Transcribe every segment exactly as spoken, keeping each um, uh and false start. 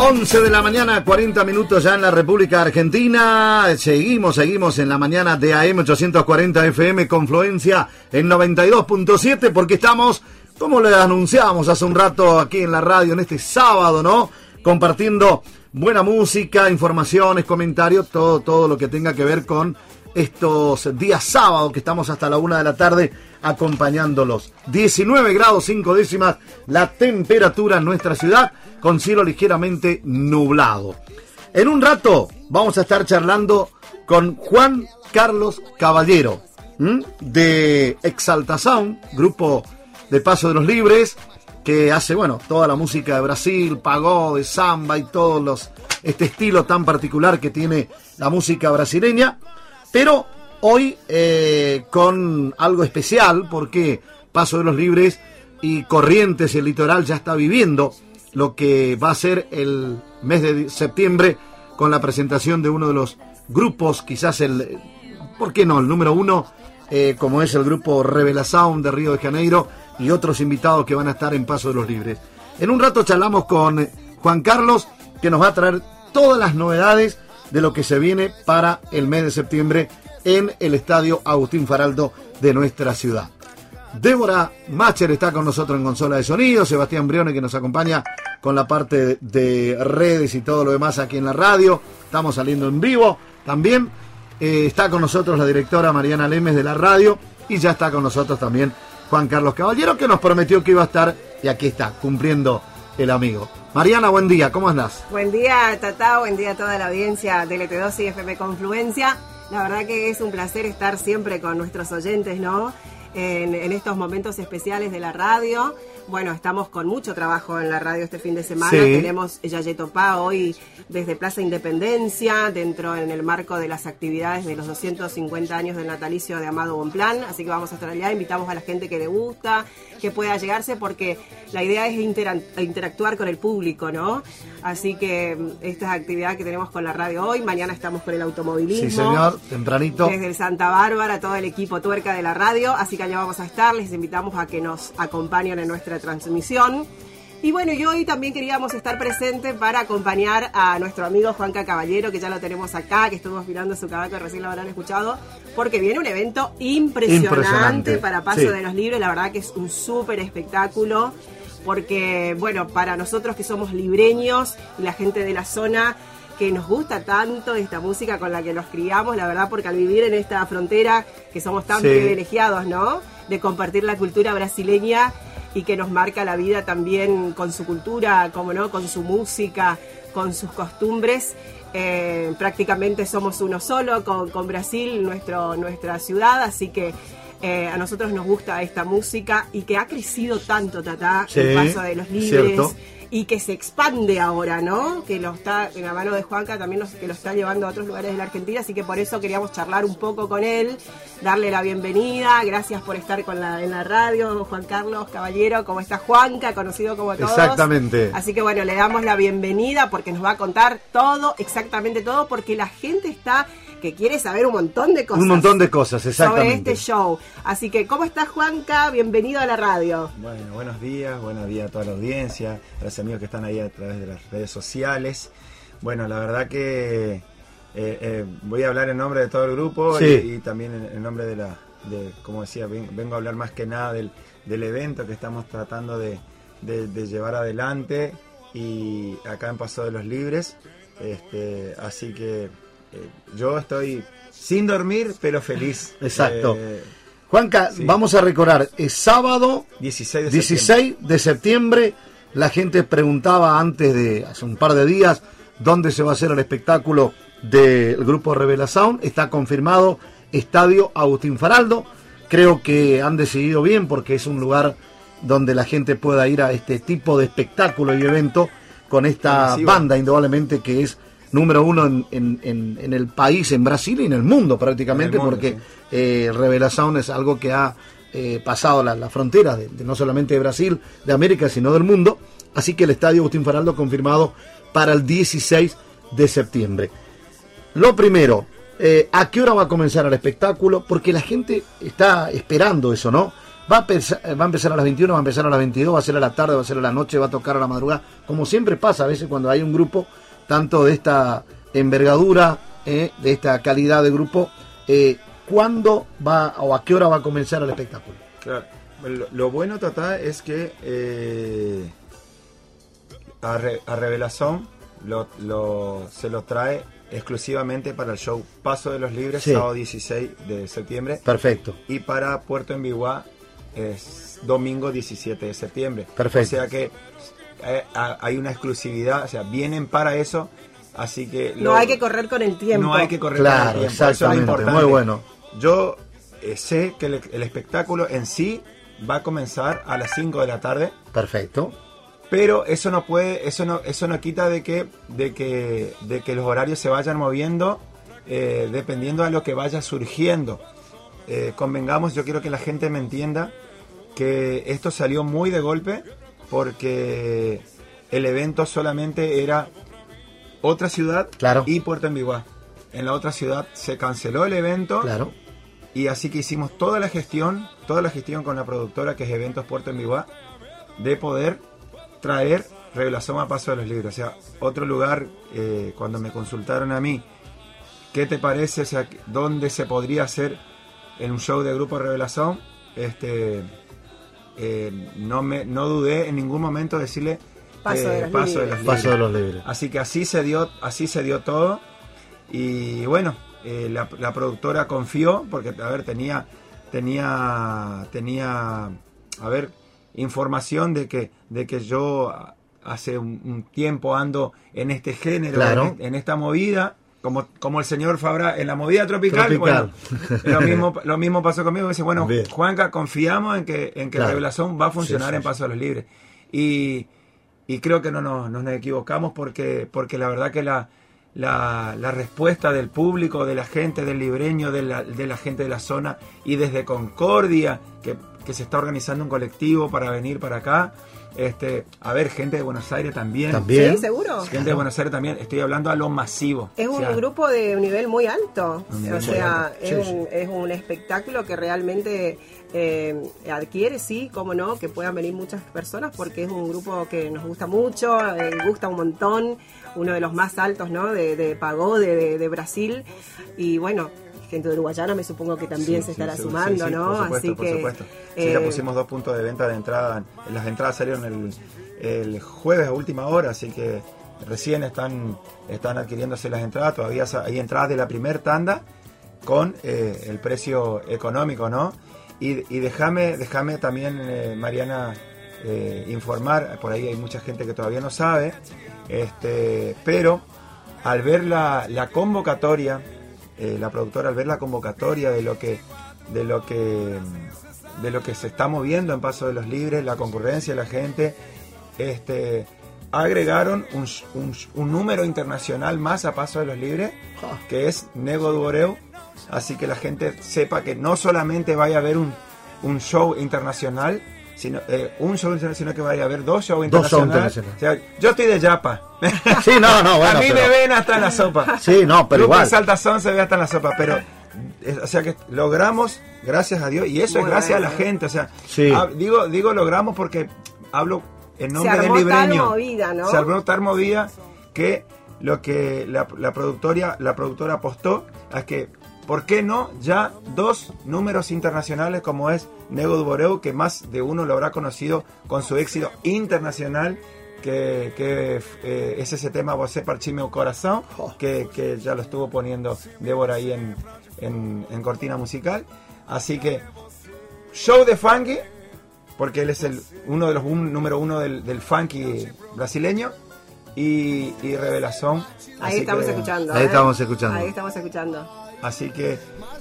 once de la mañana, cuarenta minutos ya en la República Argentina. Seguimos, seguimos en la mañana de A M ochocientos cuarenta F M Confluencia en noventa y dos punto siete, porque estamos, como les anunciábamos hace un rato aquí en la radio, en este sábado, ¿no? Compartiendo buena música, informaciones, comentarios, todo, todo lo que tenga que ver con estos días sábados que estamos hasta la una de la tarde acompañándolos. diecinueve grados cinco décimas la temperatura en nuestra ciudad, con cielo ligeramente nublado. En un rato vamos a estar charlando con Juan Carlos Caballero, ¿m? de Exalta Sound, grupo de Paso de los Libres, que hace, bueno, toda la música de Brasil, pagode, samba y todos los, este estilo tan particular que tiene la música brasileña. Pero hoy eh, con algo especial, porque Paso de los Libres y Corrientes, el litoral, ya está viviendo lo que va a ser el mes de septiembre con la presentación de uno de los grupos, quizás el, ¿por qué no?, el número uno, eh, como es el grupo Revela Sound de Río de Janeiro, y otros invitados que van a estar en Paso de los Libres. En un rato charlamos con Juan Carlos, que nos va a traer todas las novedades de lo que se viene para el mes de septiembre en el Estadio Agustín Faraldo de nuestra ciudad. Débora Macher está con nosotros en consola de sonido, Sebastián Brione, que nos acompaña con la parte de redes y todo lo demás aquí en la radio. Estamos saliendo en vivo también. Eh, está con nosotros la directora Mariana Lemes de la radio, y ya está con nosotros también Juan Carlos Caballero, que nos prometió que iba a estar, y aquí está, cumpliendo el amigo. Mariana, buen día, ¿cómo andás? Buen día, Tata, buen día a toda la audiencia de L T dos y F M Confluencia. La verdad que es un placer estar siempre con nuestros oyentes, ¿no? En, en estos momentos especiales de la radio. Bueno, estamos con mucho trabajo en la radio este fin de semana. Sí. Tenemos Yayetopá hoy desde Plaza Independencia, dentro en el marco de las actividades de los doscientos cincuenta años del natalicio de Amado Bonpland. Así que vamos a estar allá, invitamos a la gente que le gusta, que pueda llegarse, porque la idea es intera- interactuar con el público, ¿no? Así que esta es la actividad que tenemos con la radio hoy. Mañana estamos con el automovilismo. Sí, señor, tempranito. Desde el Santa Bárbara, todo el equipo tuerca de la radio. Así que allá vamos a estar. Les invitamos a que nos acompañen en nuestra transmisión. Y bueno, y hoy también queríamos estar presentes para acompañar a nuestro amigo Juanca Caballero, que ya lo tenemos acá, que estuvimos mirando su caballo, recién lo habrán escuchado, porque viene un evento impresionante, impresionante. para Paso sí. de los Libres. La verdad que es un súper espectáculo, porque, bueno, para nosotros que somos libreños y la gente de la zona que nos gusta tanto esta música con la que nos criamos, la verdad, porque al vivir en esta frontera que somos tan sí. privilegiados, ¿no?, de compartir la cultura brasileña, y que nos marca la vida también con su cultura, como no, con su música, con sus costumbres. Eh, prácticamente somos uno solo con, con Brasil, nuestro, nuestra ciudad, así que eh, a nosotros nos gusta esta música, y que ha crecido tanto, Tatá, sí, el Paso de los Libres, cierto. Y que se expande ahora, ¿no? Que lo está, en la mano de Juanca también, los, que lo está llevando a otros lugares de la Argentina, así que por eso queríamos charlar un poco con él, darle la bienvenida. Gracias por estar con la, en la radio, Juan Carlos Caballero. ¿Cómo está Juanca? Conocido como todos. Exactamente. Así que bueno, le damos la bienvenida, porque nos va a contar todo, exactamente todo, porque la gente está que quiere saber un montón de cosas. Un montón de cosas, exactamente. Sobre este show. Así que, ¿cómo estás, Juanca? Bienvenido a la radio. Bueno, buenos días, buenos días a toda la audiencia, a los amigos que están ahí a través de las redes sociales. Bueno, la verdad que eh, eh, voy a hablar en nombre de todo el grupo, sí. y, y también en, en nombre de la, de, como decía, vengo a hablar más que nada del, del evento que estamos tratando de, de, de llevar adelante, y acá en Paso de los Libres. Este, así que Eh, yo estoy sin dormir, pero feliz. Exacto. Eh, Juanca, sí. vamos a recordar, es sábado dieciséis de dieciséis de septiembre. La gente preguntaba antes de, hace un par de días, dónde se va a hacer el espectáculo del grupo Revela Sound. Está confirmado, Estadio Agustín Faraldo. Creo que han decidido bien, porque es un lugar donde la gente pueda ir a este tipo de espectáculo y evento con esta sí, banda, indudablemente, que es número uno en, en, en, en el país, en Brasil y en el mundo prácticamente, el mundo, porque sí. eh, Revela Sound es algo que ha eh, pasado la, la frontera de, de no solamente de Brasil, de América, sino del mundo. Así que el Estadio Agustín Faraldo confirmado para el dieciséis de septiembre. Lo primero, eh, ¿a qué hora va a comenzar el espectáculo? Porque la gente está esperando eso, ¿no? Va a, empezar, va a empezar a las veintiuna, va a empezar a las veintidós, va a ser a la tarde, va a ser a la noche, va a tocar a la madrugada, como siempre pasa a veces cuando hay un grupo, tanto de esta envergadura, eh, de esta calidad de grupo. Eh, ¿Cuándo va o a qué hora va a comenzar el espectáculo? Claro. Lo, lo bueno, Tata, es que eh, a, Re, a Revelación lo, lo, se lo trae exclusivamente para el show Paso de los Libres, sí. sábado dieciséis de septiembre. Perfecto. Y para Puerto Envigua es domingo diecisiete de septiembre. Perfecto. O sea que eh, hay una exclusividad, o sea, vienen para eso, así que... Lo, no hay que correr con el tiempo. No hay que correr claro, con el tiempo. Exactamente, eso es importante. Muy bueno. Yo eh, sé que el, el espectáculo en sí va a comenzar a las cinco de la tarde. Perfecto. Pero eso no puede, eso no, eso no quita de que, de que, de que los horarios se vayan moviendo eh, dependiendo de lo que vaya surgiendo. Eh, convengamos, yo quiero que la gente me entienda que esto salió muy de golpe porque el evento solamente era otra ciudad, claro. y Puerto Envigua. En la otra ciudad se canceló el evento, claro. y así que hicimos toda la gestión, toda la gestión con la productora que es Eventos Puerto Envigua, de poder traer Revelación a Paso de los Libres. O sea, otro lugar, eh, cuando me consultaron a mí, ¿qué te parece? O sea, ¿dónde se podría hacer en un show de Grupo Revelación? Este, eh, no, me, no dudé en ningún momento decirle Paso, de, eh, los paso de los Libres. Paso de los Libres. Así que así se dio, así se dio todo. Y bueno, eh, la, la productora confió, porque, a ver, tenía, tenía, tenía, a ver, información de que, de que yo hace un, un tiempo ando en este género, claro. en, en esta movida, como, como el señor Fabra en la movida tropical. tropical. Bueno, lo mismo, lo mismo pasó conmigo. Dice, bueno, Bien. Juanca, confiamos en que, en que claro. Revelación va a funcionar sí, sí, en Paso de los Libres. Y, y creo que no nos, no nos equivocamos porque, porque la verdad que la La, la respuesta del público, de la gente, del libreño, de la, de la gente de la zona, y desde Concordia, que, que se está organizando un colectivo para venir para acá, este, a ver, gente de Buenos Aires también. ¿También? Sí, seguro. Gente de Buenos Aires también, estoy hablando a lo masivo. Es un o sea, grupo de un nivel muy alto, nivel o sea, alto. Es, Sí, un, sí. es un espectáculo que realmente eh, adquiere, sí, cómo no, que puedan venir muchas personas, porque es un grupo que nos gusta mucho, eh, gusta un montón, uno de los más altos, ¿no?, de, de pagode de, de Brasil, y bueno, gente de Uruguayana me supongo que también sí, se estará sí, sumando, sí, sí, ¿no? Por supuesto, Así por que supuesto. Sí, eh, ya pusimos dos puntos de venta de entrada. Las entradas salieron el, el jueves a última hora, así que recién están, están adquiriéndose las entradas. Todavía hay entradas de la primer tanda con eh, el precio económico, ¿no? Y, y déjame, déjame también, eh, Mariana, eh, informar, por ahí hay mucha gente que todavía no sabe, este, pero al ver la, la convocatoria, eh, la productora al ver la convocatoria de lo que, de lo que, de lo que se está moviendo en Paso de los Libres, la concurrencia, la gente, este, agregaron un, un, un número internacional más a Paso de los Libres, que es Nego Duboreu. Así que la gente sepa que no solamente vaya a haber un, un show internacional, sino eh, un show internacional, que vaya a haber dos shows internacionales. Dos shows internacionales. O sea, yo estoy de Yapa. Sí, no, no, bueno, a mí pero... me ven hasta en la sopa. Sí, no, pero Grupo igual. Saltazón se ve hasta en la sopa, pero eh, o sea que logramos, gracias a Dios, y eso Muy es gracias bueno. a la gente. O sea, Sí. hab, digo, digo logramos porque hablo en nombre se del armó tal libreño. movida, ¿no? Se armó tal movida que lo que la, la productora, la productora apostó es que, ¿por qué no ya dos números internacionales como es Nego Duboreu, que más de uno lo habrá conocido con su éxito internacional, que, que eh, es ese tema Você Parchime o Corazón, que, que ya lo estuvo poniendo Débora ahí en, en, en cortina musical. Así que show de funky, porque él es el uno de los un, número uno del, del funky brasileño, y, y Revelación. Ahí Así estamos que, escuchando. Ahí ¿eh? estamos escuchando. Ahí estamos escuchando. Así que,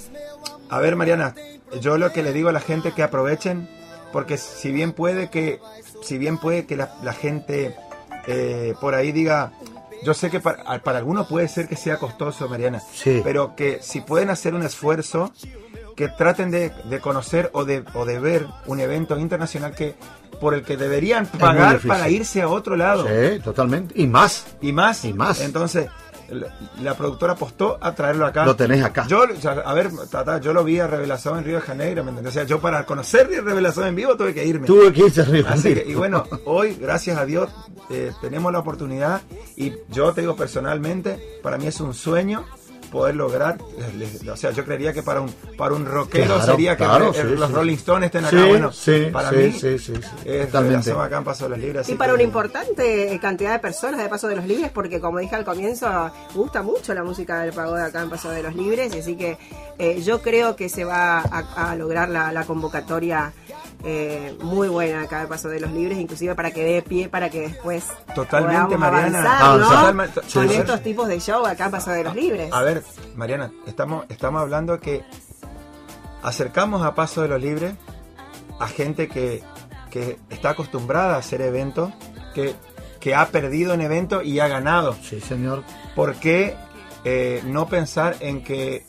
a ver, Mariana, yo lo que le digo a la gente, que aprovechen, porque si bien puede que, si bien puede que la, la gente eh, por ahí diga, yo sé que para, para algunos puede ser que sea costoso, Mariana, Sí. pero que si pueden hacer un esfuerzo, que traten de, de conocer o de, o de ver un evento internacional que por el que deberían muy pagar difícil. para irse a otro lado. Sí, totalmente. Y más. Y más. Y más. Entonces, la, la productora apostó a traerlo acá. Lo tenés acá. Yo, a ver, Tata, yo lo vi a Revelación en Río de Janeiro, ¿me entendés? O sea, yo para conocer Revelación en vivo tuve que irme. Tuve que irse a Río de Así Janeiro. que, y bueno, hoy, gracias a Dios, eh, tenemos la oportunidad, y yo te digo personalmente, para mí es un sueño poder lograr, les, o sea, yo creería que para un para un rockero Claro, sería que claro, el- sí, los sí. Rolling Stones estén acá, Sí, bueno, sí, para sí, mí sí, sí, sí. es Totalmente. Revelación acá en Paso de los Libres. Y así para que- una importante cantidad de personas de Paso de los Libres, porque como dije al comienzo, gusta mucho la música del pagoda acá en Paso de los Libres, así que eh, yo creo que se va a, a lograr la, la convocatoria eh, muy buena acá de Paso de los Libres, inclusive para que dé pie para que después Totalmente, podamos Mariana. avanzar, ¿no? Totalmente, Con sí, sí. estos tipos de show acá en Paso de los Libres. A ver, Mariana, estamos, estamos hablando que acercamos a Paso de los Libres a gente que, que está acostumbrada a hacer eventos, que, que ha perdido en eventos y ha ganado. Sí, señor. ¿Por qué eh, no pensar en que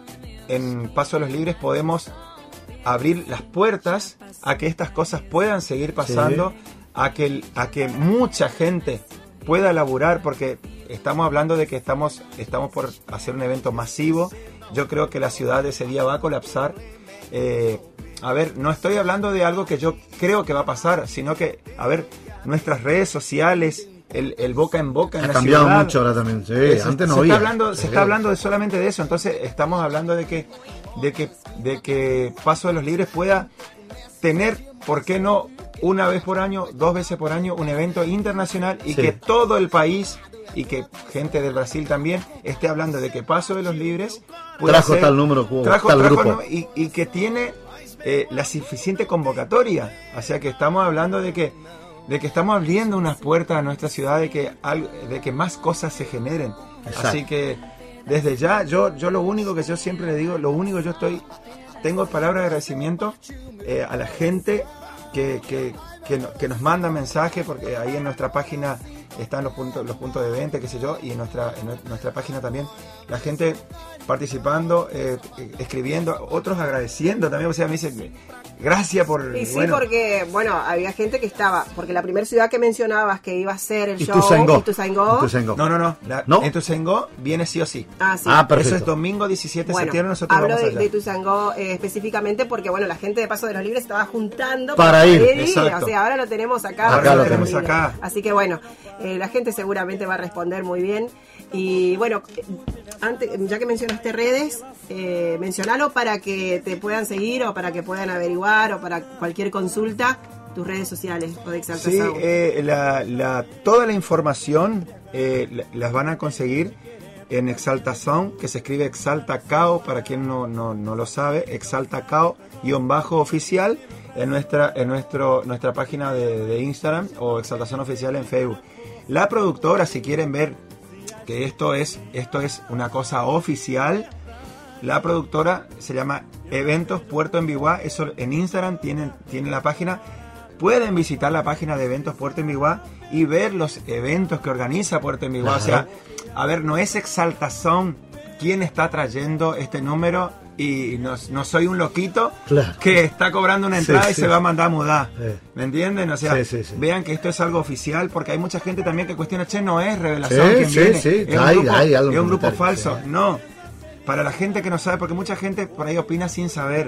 en Paso de los Libres podemos abrir las puertas a que estas cosas puedan seguir pasando, sí. a, que, a que mucha gente pueda laburar? Porque estamos hablando de que estamos, estamos por hacer un evento masivo. Yo creo que la ciudad ese día va a colapsar. Eh, a ver, no estoy hablando de algo que yo creo que va a pasar, sino que, a ver, nuestras redes sociales, el, el boca en boca en ha la cambiado ciudad, mucho ahora también. Sí, se, antes no se había. Está hablando, sí. Se está hablando de solamente de eso. Entonces estamos hablando de que, de que, de que Paso de los Libres pueda tener, ¿por qué no?, una vez por año, dos veces por año, un evento internacional, y sí. que todo el país y que gente del Brasil también esté hablando de que Paso de los Libres pueda trajo ser, tal número, trajo, tal trajo, grupo. ¿no? y, y que tiene eh, la suficiente convocatoria. O sea que estamos hablando de que de que estamos abriendo unas puertas a nuestra ciudad, de que algo, de que más cosas se generen. Exacto. Así que desde ya yo yo lo único que yo siempre le digo, lo único yo estoy tengo palabras de agradecimiento eh, a la gente que, que, que, no, que nos manda mensajes, porque ahí en nuestra página están los puntos los puntos de venta, qué sé yo, y en nuestra en nuestra página también la gente participando, eh, escribiendo, otros agradeciendo también. O sea, me dicen gracias por... Y sí, bueno, porque, bueno, había gente que estaba, porque la primera ciudad que mencionabas que iba a ser el show, Ituzaingó. Ituzaingó. Ituzaingó. no, no, no, la, ¿No? en Ituzaingó viene sí o sí. Ah, sí. Ah, perfecto. Eso es domingo diecisiete de Bueno, septiembre, nosotros hablo vamos de, allá. de Ituzaingó eh, específicamente porque, bueno, la gente de Paso de los Libres estaba juntando Para ir. Exacto. O sea, ahora lo tenemos acá. Acá Paso lo de los tenemos Libres. acá. Así que, bueno, eh, la gente seguramente va a responder muy bien. Y, bueno, antes, ya que mencionaste redes, eh, mencionalo para que te puedan seguir o para que puedan averiguar o para cualquier consulta, tus redes sociales o de Exalta Sí, Sound. eh, la, la, toda la información eh, la- las van a conseguir en Exalta Sound, que se escribe Exalta Cao, para quien no, no, no lo sabe, Exalta Cao guión bajo oficial en nuestra en nuestro nuestra página de, de Instagram, o Exalta Sound Oficial en Facebook. La productora, si quieren ver que esto es esto es una cosa oficial, la productora se llama Eventos Puerto Envigua. Eso en Instagram tienen, tienen la página. Pueden visitar la página de Eventos Puerto Envigua y ver los eventos que organiza Puerto Envigua. Claro. O sea, a ver, no es Exalta Sound quien está trayendo este número, y no, no soy un loquito Claro. que está cobrando una entrada Sí, y sí. se va a mandar a mudar. Sí. ¿Me entienden? O sea, Sí, sí, sí. vean que esto es algo oficial, porque hay mucha gente también que cuestiona, che, no es Revelación Sí, quien sí, viene, sí, es un hay- grupo, hay algo es un grupo comentario, falso. sí. No, para la gente que no sabe, porque mucha gente por ahí opina sin saber.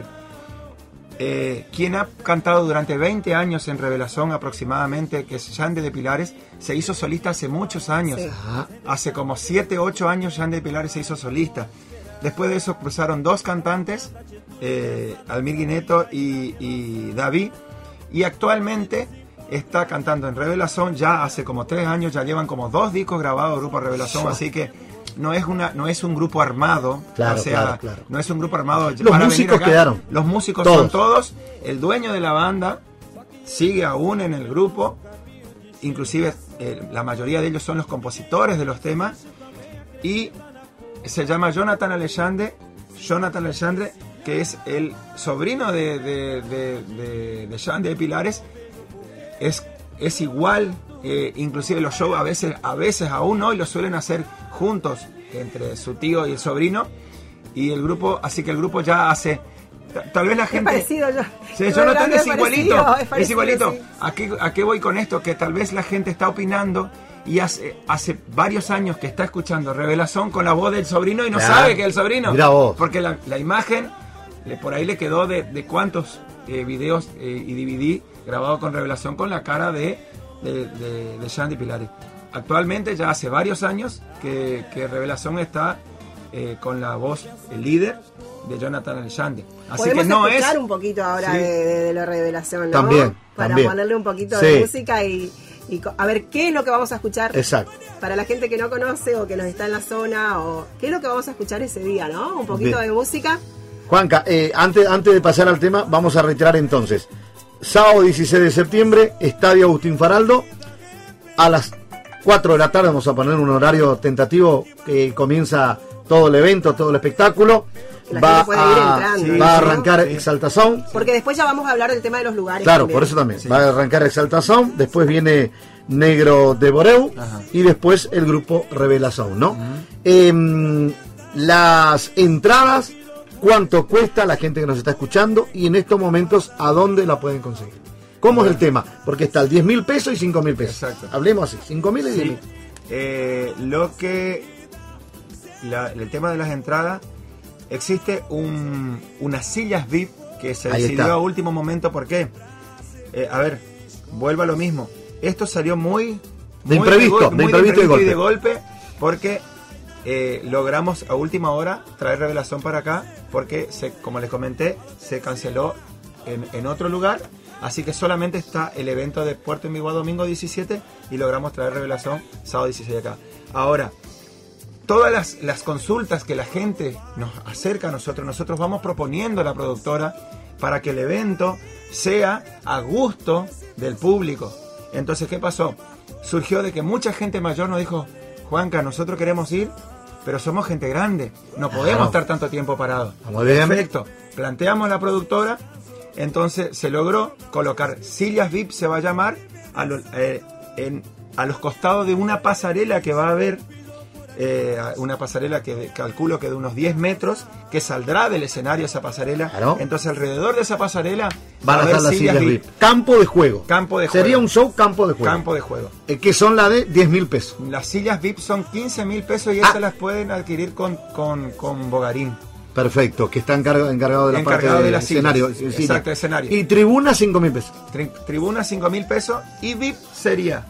Eh, quien ha cantado durante veinte años en Revelación aproximadamente, que es Yande de Pilares, se hizo solista hace muchos años. Sí. Ajá. Hace como siete, ocho años Yande de Pilares se hizo solista. Después de eso cruzaron dos cantantes, eh, Almir Guineto y, y David, y actualmente está cantando en Revelación ya hace como tres años, ya llevan como dos discos grabados Grupo Revelación, Sí. así que no es una no es un grupo armado, Claro, o sea, claro, claro. no es un grupo armado. Los van a venir músicos acá. quedaron. Los músicos Todos. son todos, el dueño de la banda sigue aún en el grupo, inclusive eh, la mayoría de ellos son los compositores de los temas, y se llama Jonathan Alexandre, Jonathan Alexandre, que es el sobrino de, de, de, de, de Jean de Pilares. Es, es igual, eh, inclusive los shows a veces, a veces aún hoy los suelen hacer juntos, entre su tío y el sobrino, y el grupo, así que el grupo ya hace, ta- tal vez la Es gente... parecido yo. Sí, Yo Jonathan grande es igualito, parecido, es, parecido, igualito. sí. ¿A qué, ¿A qué voy con esto? Que tal vez la gente está opinando y hace, hace varios años que está escuchando Revelación con la voz del sobrino y no Claro. sabe que es el sobrino. Mirá vos. Porque la, la imagen, le, por ahí le quedó de, de cuántos eh, videos eh, y D V D grabados con Revelación con la cara de, de, de, de Shandy Pilari. Actualmente ya hace varios años que, que Revelación está eh, con la voz, el líder de Jonathan Alexander. Así Podemos que no escuchar es... un poquito ahora Sí. de, de, de la Revelación, ¿no? También, Para también. ponerle un poquito Sí. de música y, y co- a ver qué es lo que vamos a escuchar. Exacto. Para la gente que no conoce o que nos está en la zona, o qué es lo que vamos a escuchar ese día, ¿no? Un poquito Bien. de música. Juanca, eh, antes, antes de pasar al tema, vamos a reiterar entonces. Sábado dieciséis de septiembre, Estadio Agustín Faraldo, a las cuatro de la tarde, vamos a poner un horario tentativo que comienza todo el evento, todo el espectáculo. La Va gente puede ir a, entrando, va ¿no? a arrancar Sí. Exaltación. Porque después ya vamos a hablar del tema de los lugares. Claro, también. por eso también. Sí. Va a arrancar Exaltación, después viene Negro de Boreu Ajá. y después el grupo Revelación, ¿no? Em, las entradas, ¿cuánto cuesta la gente que nos está escuchando? Y en estos momentos, ¿a dónde la pueden conseguir? ¿Cómo Bueno. es el tema? Porque está el diez mil pesos y cinco mil pesos. Exacto. Hablemos así, cinco mil y diez Sí. mil. Eh, lo que la- el tema de las entradas, existe un, unas sillas V I P que se Ahí decidió está. a último momento. ¿Por qué? Eh, a ver, vuelvo a lo mismo. Esto salió muy De muy imprevisto, gol- de muy imprevisto y y de golpe, porque eh, logramos a última hora traer Revelación para acá, porque se, como les comenté, se canceló en, en otro lugar. Así que solamente está el evento de Puerto Envigua domingo diecisiete y logramos traer Revelación sábado dieciséis acá. Ahora, todas las, las consultas que la gente nos acerca a nosotros, nosotros vamos proponiendo a la productora para que el evento sea a gusto del público. Entonces, ¿qué pasó? Surgió de que mucha gente mayor nos dijo, Juanca, nosotros queremos ir, pero somos gente grande, no podemos Claro. estar tanto tiempo parados. Muy bien. Perfecto. Planteamos a la productora, entonces se logró colocar sillas V I P, se va a llamar, a, lo- eh, en- a los costados de una pasarela que va a haber, eh, una pasarela que de- calculo que de unos diez metros, que saldrá del escenario esa pasarela. Claro. Entonces alrededor de esa pasarela Van a haber estar las sillas V I P. Campo de juego. Campo de Sería juego. un show campo de juego. Campo de juego. Eh, que son la de diez mil pesos. Las sillas V I P son quince mil pesos y Ah. esas las pueden adquirir con, con, con Bogarín. Perfecto, que está encargado, encargado de la Encargado parte de del las sillas. escenario. Exacto, silla. escenario. Y tribuna cinco mil pesos. Tri- tribuna cinco mil pesos y V I P sería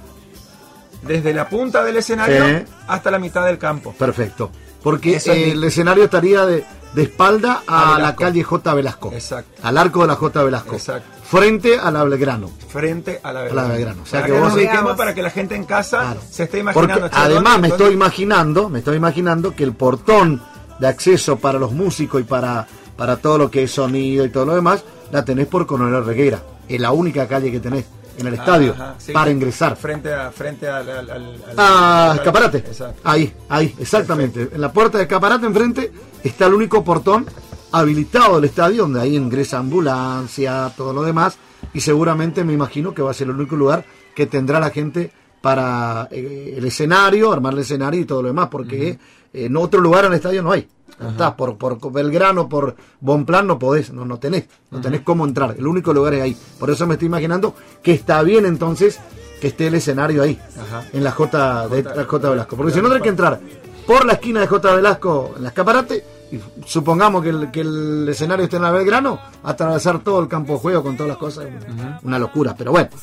desde la punta del escenario Sí. hasta la mitad del campo. Perfecto. Porque Eso es eh, mi- el escenario estaría de, de espalda a, A la Velasco. calle J. Velasco. Exacto. Al arco de la J. Velasco. Exacto. Frente a la Belgrano. Frente a la A la Belgrano. Belgrano. O sea para que que, vos- nos ubiquemos, Veamos. para que la gente en casa Claro. se esté Porque imaginando. che, además ¿dónde- me dónde- estoy imaginando, me estoy imaginando que el portón de acceso para los músicos y para, para todo lo que es sonido y todo lo demás, la tenés por Coronel Regueira. Es la única calle que tenés en el estadio Ajá, sí. para ingresar. Frente a frente al, al, al- al- Ah, al- escaparate. Exacto. Ahí, ahí, exactamente. En la puerta de escaparate enfrente está el único portón habilitado del estadio, donde ahí ingresa ambulancia, todo lo demás, y seguramente me imagino que va a ser el único lugar que tendrá la gente para eh, el escenario, armar el escenario y todo lo demás, porque eh, en otro lugar en el estadio no hay. Estás por, por Belgrano, por Bonplan, no podés, no, no tenés, no tenés cómo entrar. El único lugar es ahí. Por eso me estoy imaginando que está bien entonces que esté el escenario ahí, Ajá. en la J de J- la J Velasco. Porque si no, tendré que entrar por la esquina de J Velasco en la escaparate, y supongamos que el, que el escenario esté en la Belgrano, atravesar todo el campo de juego con todas las cosas, una, una locura. Pero bueno,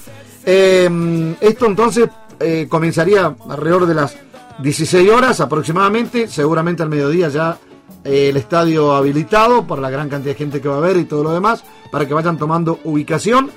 eh, esto entonces eh, comenzaría alrededor de las dieciséis horas aproximadamente, seguramente al mediodía ya eh, el estadio habilitado por la gran cantidad de gente que va a haber y todo lo demás, para que vayan tomando ubicación.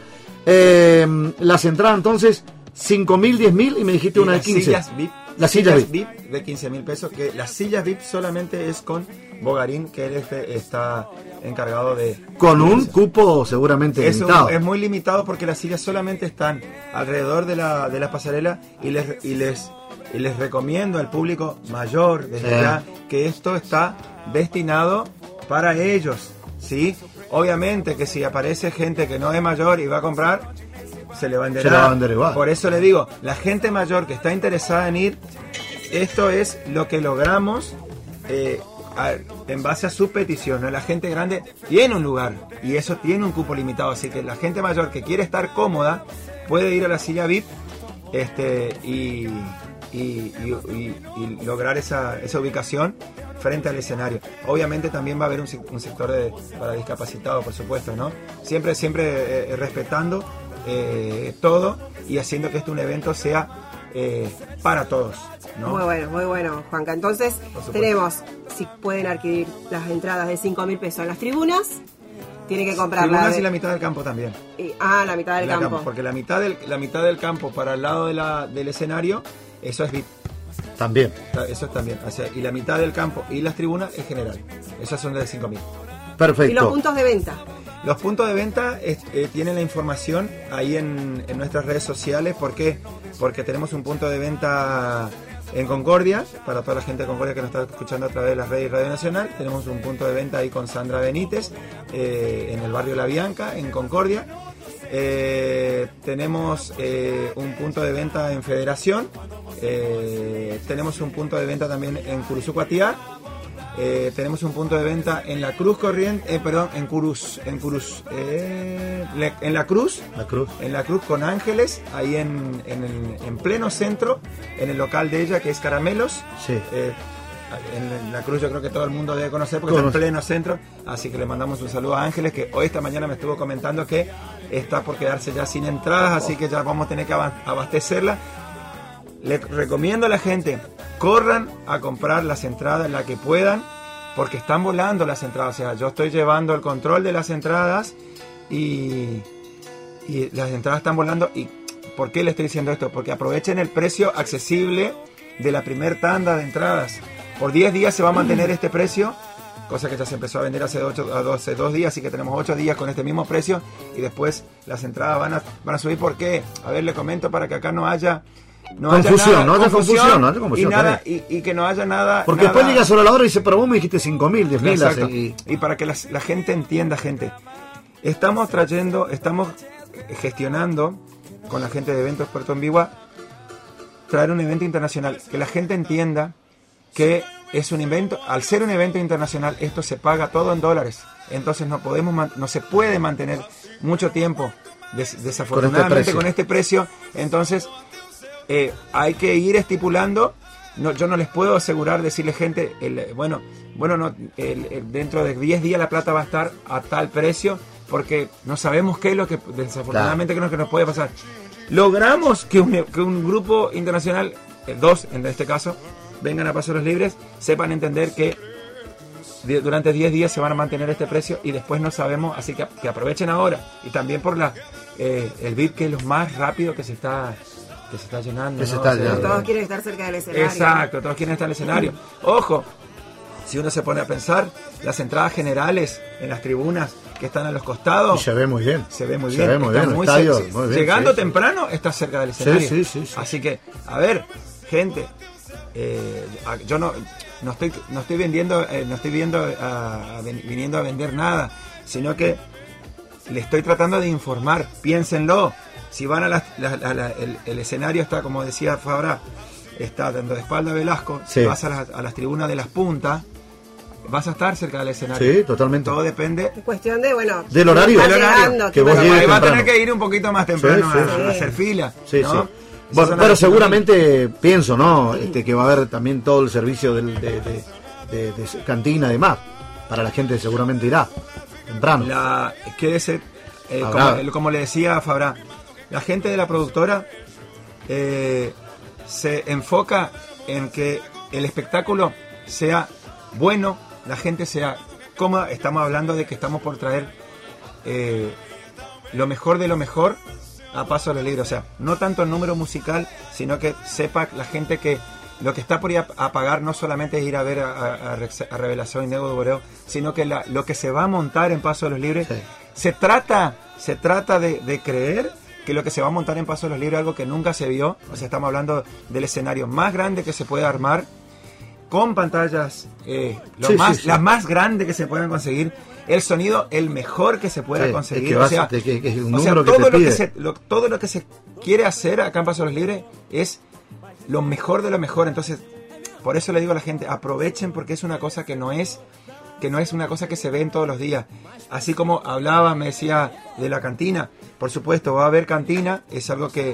Eh, las entradas entonces cinco mil, diez mil y me dijiste Y una de las quince. sillas V I P, Las sillas V I P de quince mil pesos, que las sillas V I P solamente es con Bogarín, que él este- está encargado de... Con un cupo seguramente Es, un- limitado. es muy limitado porque las sillas solamente están alrededor de la, de la pasarela y les, y les y les recomiendo al público mayor desde Sí. ya que esto está destinado para ellos, ¿sí? Obviamente que si aparece gente que no es mayor y va a comprar, se le va a Se le enderegar. va a vender igual. Por eso le digo, la gente mayor que está interesada en ir, esto es lo que logramos eh, a- en base a su petición, ¿no? La gente grande tiene un lugar y eso tiene un cupo limitado, así que la gente mayor que quiere estar cómoda puede ir a la silla V I P este, y, y, y, y, y lograr esa, esa ubicación frente al escenario. Obviamente también va a haber un, un sector de, para discapacitados, por supuesto, ¿no? Siempre, siempre eh, respetando eh, todo y haciendo que este un evento sea eh, para todos, ¿no? Muy bueno, muy bueno, Juanca. Entonces tenemos, si pueden adquirir las entradas de cinco mil pesos en las tribunas, tienen que comprarlas. Tribunas de... y la mitad del campo también. Y, ah, la mitad del la campo. campo. Porque la mitad del, la mitad del campo para el lado de la, del escenario, eso es V I P. También. Eso es también. O sea, y la mitad del campo y las tribunas es general. Esas son de cinco mil. Perfecto. ¿Y los puntos de venta? Los puntos de venta es, eh, tienen la información ahí en, en nuestras redes sociales. ¿Por qué? Porque tenemos un punto de venta en Concordia, para toda la gente de Concordia que nos está escuchando a través de las redes y Radio Nacional. Tenemos un punto de venta ahí con Sandra Benítez, eh, en el barrio La Bianca, en Concordia. Eh, tenemos eh, un punto de venta en Federación. Eh, tenemos un punto de venta también en Curuzucuatiá. Eh, tenemos un punto de venta en la Cruz Corriente, eh, perdón, en Curuz, en Curuz, eh, le, en la Cruz, la Cruz, en la Cruz con Ángeles, ahí en, en, el, en pleno centro, en el local de ella que es Caramelos. Sí. Eh, en la Cruz yo creo que todo el mundo debe conocer porque Conoce. Está en pleno centro, así que le mandamos un saludo a Ángeles, que hoy esta mañana me estuvo comentando que está por quedarse ya sin entradas, así que ya vamos a tener que abastecerla. Le recomiendo a la gente, corran a comprar las entradas, la que puedan, porque están volando las entradas. O sea, yo estoy llevando el control de las entradas y, y las entradas están volando. ¿Y por qué le estoy diciendo esto? Porque aprovechen el precio accesible de la primer tanda de entradas. Por diez días se va a mantener este precio, cosa que ya se empezó a vender hace, ocho, hace dos días, así que tenemos ocho días con este mismo precio y después las entradas van a, van a subir. ¿Por qué? A ver, le comento para que acá no haya... No confusión, haya nada, no haya confusión, confusión, no haya confusión. Y, nada, y, y que no haya nada. Porque nada. después llega sobre la hora y dice, pero vos me dijiste cinco mil, diez mil. Y... y para que la, la gente entienda, gente, estamos trayendo, estamos gestionando con la gente de Eventos Puerto Envigua, traer un evento internacional. Que la gente entienda que es un evento, al ser un evento internacional, esto se paga todo en dólares. Entonces no podemos, no se puede mantener mucho tiempo, des, desafortunadamente, con este precio. Con este precio. Entonces, Eh, hay que ir estipulando. No, yo no les puedo asegurar, decirle gente, el, bueno, bueno no, el, el, dentro de diez días la plata va a estar a tal precio, porque no sabemos qué es lo que desafortunadamente claro. que, nos, que nos puede pasar. Logramos que un, que un grupo internacional, eh, dos en este caso, vengan a Paso Los Libres, sepan entender que de, durante diez días se van a mantener este precio y después no sabemos, así que, que aprovechen ahora. Y también por la eh, el V I P, que es lo más rápido que se está que se está llenando, que se ¿no? está O sea, llenando. Todos quieren estar cerca del escenario. Exacto, todos quieren estar en el escenario. Ojo, si uno se pone a pensar, las entradas generales en las tribunas que están a los costados, y se ve muy bien. Se ve muy se bien. Ve muy está bien, muy estadio, sexy. muy bien, Llegando sí, temprano, sí. está cerca del escenario. Sí, sí, sí, sí. Así que, a ver, gente, eh, yo no, no estoy, no estoy vendiendo, eh, no estoy viendo a, a, viniendo a vender nada, sino que le estoy tratando de informar. Piénsenlo. Si van a la, la, la, la el, el escenario está, como decía Fabra, está dando de espalda a Velasco, sí. vas a, la, a las tribunas de las puntas, vas a estar cerca del escenario. Sí, totalmente. Todo depende. Es cuestión de, bueno, del horario. Del horario. Que vos ahí va a tener que ir un poquito más temprano sí, sí, a, sí. a hacer fila. Sí, ¿no? sí. Bueno, pero seguramente pienso, ¿no? Este, que va a haber también todo el servicio del, de, de, de, de cantina y demás. Para la gente seguramente irá temprano. La, quédese, eh, como, como le decía a Fabra, la gente de la productora eh, se enfoca en que el espectáculo sea bueno, la gente sea cómoda. Estamos hablando de que estamos por traer eh, lo mejor de lo mejor a Paso a los Libres. O sea, no tanto el número musical, sino que sepa la gente que lo que está por ir a, a pagar no solamente es ir a ver a, a, a Revelación y Nego de Boreo, sino que la, lo que se va a montar en Paso a los Libres, sí. se trata, se trata de, de creer que lo que se va a montar en Paso a los Libres es algo que nunca se vio. O sea, estamos hablando del escenario más grande que se puede armar, con pantallas eh, lo sí, más, sí, sí. las más grandes que se puedan conseguir, el sonido el mejor que se pueda sí, conseguir. Que o sea, que, que es un o sea todo, que lo que se, lo, todo lo que se quiere hacer acá en Paso a los Libres es lo mejor de lo mejor. Entonces, por eso le digo a la gente, aprovechen, porque es una cosa que no es que no es una cosa que se ve en todos los días. Así como hablaba, me decía de la cantina, por supuesto va a haber cantina, es algo que,